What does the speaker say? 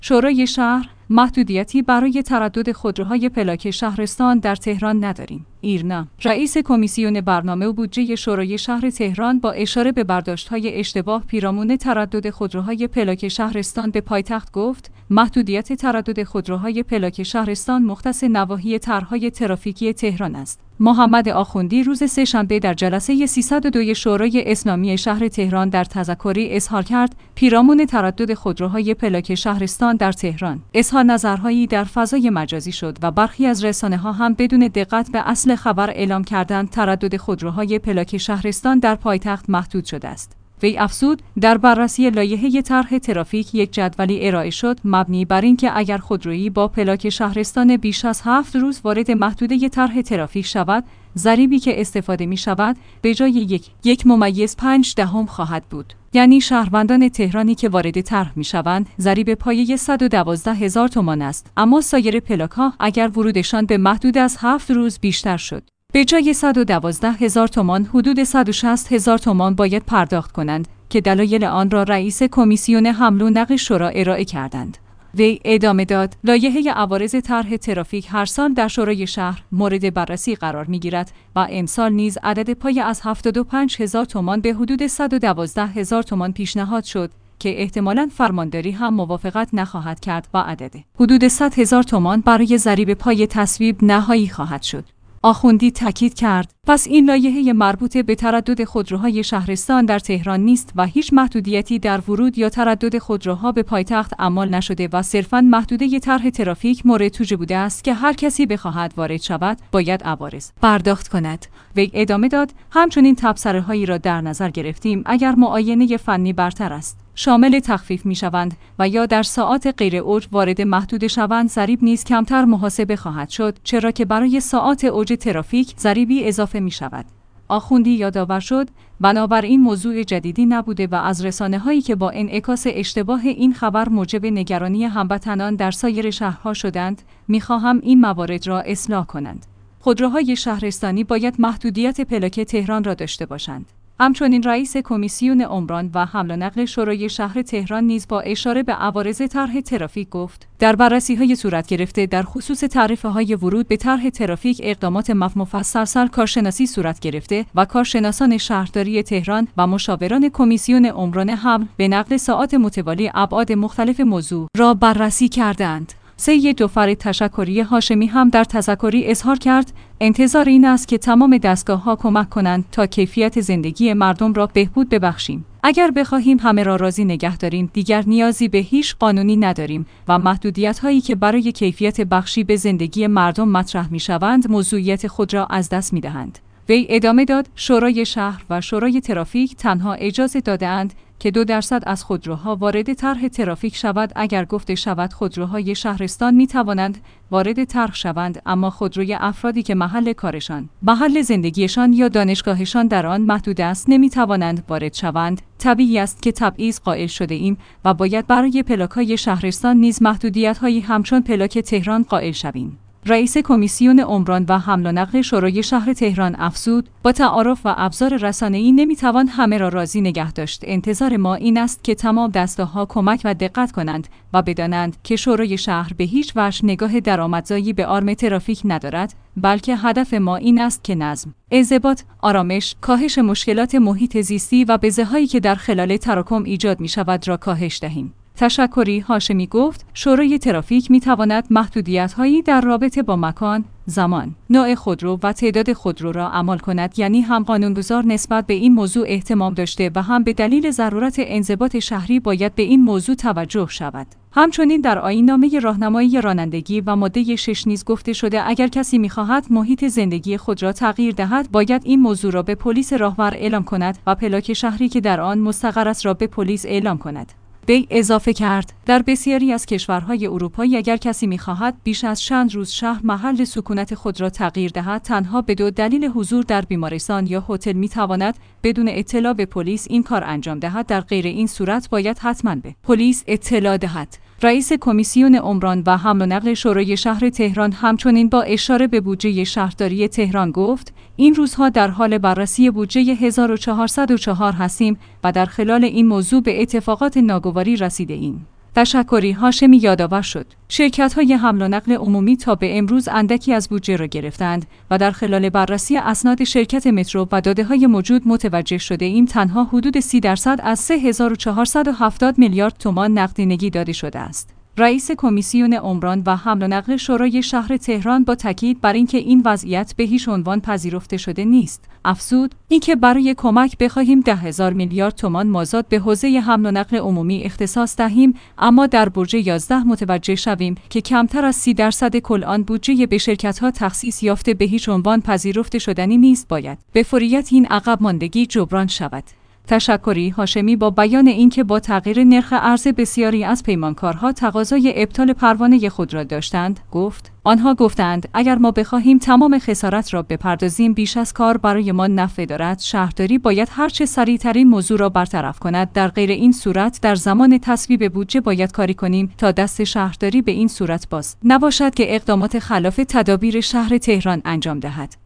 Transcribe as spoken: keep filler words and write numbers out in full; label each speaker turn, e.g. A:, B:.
A: شورای شهر: محدودیتی برای تردد خودروهای پلاک شهرستان در تهران نداریم. ایرنا: رئیس کمیسیون برنامه و بودجه شورای شهر تهران با اشاره به برداشت‌های اشتباه پیرامون تردد خودروهای پلاک شهرستان به پایتخت گفت: محدودیت تردد خودروهای پلاک شهرستان مختص نواحی طرح‌های ترافیکی تهران است. محمد آخوندی روز سه‌شنبه در جلسه سیصد و دو شورای اسلامی شهر تهران در تذکری اظهار کرد پیرامون تردد خودروهای پلاک شهرستان در تهران اظهار نظرهایی در فضای مجازی شد و برخی از رسانه‌ها هم بدون دقت به اصل خبر اعلام کردند تردد خودروهای پلاک شهرستان در پایتخت محدود شده است. وی افزود: در بررسی لایحه طرح ترافیک یک جدولی ارائه شد مبنی بر اینکه اگر خودرویی با پلاک شهرستان بیش از هفت روز وارد محدوده طرح ترافیک شود، ضریبی که استفاده می شود به جای یک یک ممیز پنج دهم خواهد بود. یعنی شهروندان تهرانی که وارد طرح می شوند ضریب پایه صد و دوازده هزار تومان است، اما سایر پلاک ها اگر ورودشان به محدود از هفت روز بیشتر شد، به جای صد و دوازده هزار تومان حدود صد و شصت هزار تومان باید پرداخت کنند که دلایل آن را رئیس کمیسیون حمل و نقل شورا ارائه کردند. وی ادامه داد: لایحه عوارض طرح ترافیک هر سال در شورای شهر مورد بررسی قرار می‌گیرد و امسال نیز عدد پایه از هفتاد و پنج هزار تومان به حدود صد و دوازده هزار تومان پیشنهاد شد که احتمالاً فرمانداری هم موافقت نخواهد کرد و عدد حدود صد هزار تومان برای ضریب پای تصویب نهایی خواهد شد. آخوندی تاکید کرد: پس این لایحه مربوط به تردد خودروهای شهرستان در تهران نیست و هیچ محدودیتی در ورود یا تردد خودروها به پایتخت اعمال نشده و صرفاً محدوده طرح ترافیک مورد توجیه بوده است که هر کسی بخواهد وارد شود باید عوارض پرداخت کند. وی ادامه داد: همچنین تبصره‌هایی را در نظر گرفتیم اگر معاینه فنی برتر است شامل تخفیف می شوند و یا در ساعات غیر اوج وارد محدود شوند ضریب نیز کمتر محاسبه خواهد شد، چرا که برای ساعات اوج ترافیک ضریبی اضافه می شود. آخوندی یادآور شد بنابراین موضوع جدیدی نبوده و از رسانه‌هایی که با انعکاس اشتباه این خبر موجب نگرانی هموطنان در سایر شهرها شدند می‌خواهم این موارد را اصلاح کنند. خودروهای شهرستانی باید محدودیت پلاک تهران را داشته باشند. همچنین رئیس کمیسیون عمران و حمل و نقل شورای شهر تهران نیز با اشاره به عوارض طرح ترافیک گفت: در بررسی‌های صورت گرفته در خصوص تعرفه‌های ورود به طرح ترافیک اقدامات مفصل کارشناسی صورت گرفته و کارشناسان شهرداری تهران و مشاوران کمیسیون عمران حمل به نقل ساعات متوالی ابعاد مختلف موضوع را بررسی کردند. سید جعفر تشکری هاشمی هم در تذکری اظهار کرد: انتظار این است که تمام دستگاه‌ها کمک کنند تا کیفیت زندگی مردم را بهبود ببخشیم. اگر بخواهیم همه را راضی نگه داریم دیگر نیازی به هیچ قانونی نداریم و محدودیت‌هایی که برای کیفیت بخشی به زندگی مردم مطرح می‌شوند موضوعیت خود را از دست می‌دهند. وی ادامه داد: شورای شهر و شورای ترافیک تنها اجازه داده‌اند که دو درصد از خودروها وارد طرح ترافیک شود. اگر گفته شود خودروهای شهرستان می توانند وارد طرح شوند، اما خودروی افرادی که محل کارشان، محل زندگیشان یا دانشگاهشان در آن محدود است نمی توانند وارد شوند. طبیعی است که تبعیض قائل شده ایم و باید برای پلاک‌های شهرستان نیز محدودیت‌هایی همچون پلاک تهران قائل شویم. رئیس کمیسیون عمران و حمل و نقل شورای شهر تهران افزود: با تعارف و ابزار رسانه‌ای نمیتوان همه را راضی نگه داشت. انتظار ما این است که تمام دسته‌ها کمک و دقت کنند و بدانند که شورای شهر به هیچ وجه نگاه درآمدزایی به آرم ترافیک ندارد، بلکه هدف ما این است که نظم، انضباط، آرامش، کاهش مشکلات محیط زیستی و بزه‌هایی که در خلال تراکم ایجاد می‌شود را کاهش دهیم. تشکری هاشمی گفت: شورای ترافیک می تواند محدودیت‌هایی در رابطه با مکان، زمان، نوع خودرو و تعداد خودرو را اعمال کند، یعنی هم قانونگذار نسبت به این موضوع اهتمام داشته و هم به دلیل ضرورت انضباط شهری باید به این موضوع توجه شود. همچنین در آیین‌نامه راهنمایی رانندگی و ماده شش نیز گفته شده اگر کسی می‌خواهد محیط زندگی خود را تغییر دهد باید این موضوع را به پلیس راهور اعلام کند و پلاک شهری که در آن مستقر است را به پلیس اعلام کند. وی اضافه کرد: در بسیاری از کشورهای اروپایی اگر کسی می‌خواهد بیش از چند روز شهر محل سکونت خود را تغییر دهد تنها به دو دلیل حضور در بیمارستان یا هتل می‌تواند بدون اطلاع به پلیس این کار انجام دهد. در غیر این صورت باید حتماً به پلیس اطلاع دهد. رئیس کمیسیون عمران و حمل و نقل شورای شهر تهران همچنین با اشاره به بودجه شهرداری تهران گفت: این روزها در حال بررسی بودجه هزار و چهارصد و چهار هستیم و در خلال این موضوع به اتفاقات ناگواری رسیده ایم. تشکری هاشمی یادآور شد شرکت‌های حمل و نقل عمومی تا به امروز اندکی از بودجه را گرفتند و در خلال بررسی اسناد شرکت مترو و داده‌های موجود متوجه شده ایم تنها حدود سی درصد از سه هزار و چهارصد و هفتاد میلیارد تومان نقدینگی داده شده است. رئیس کمیسیون عمران و حمل و نقل شورای شهر تهران با تاکید بر اینکه این وضعیت به هیچ عنوان پذیرفته شده نیست، افزود اینکه برای کمک بخواهیم ده هزار میلیارد تومان مازاد به حوزه حمل و نقل عمومی اختصاص دهیم، اما در بودجه یازده متوجه شویم که کمتر از سی درصد کل آن بودجه به شرکت‌ها تخصیص یافته به هیچ عنوان پذیرفته شدنی نیست، باید به فوریت این عقب ماندگی جبران شود. تشکری هاشمی با بیان اینکه با تغییر نرخ ارز بسیاری از پیمانکارها تقاضای ابطال پروانه خود را داشتند، گفت آنها گفتند اگر ما بخواهیم تمام خسارت را بپردازیم بیش از کار برای ما نفع دارد، شهرداری باید هرچه سریعترین موضوع را برطرف کند، در غیر این صورت در زمان تصویب بودجه باید کاری کنیم تا دست شهرداری به این صورت باز نباشد که اقدامات خلاف تدابیر شهر تهران انجام دهد.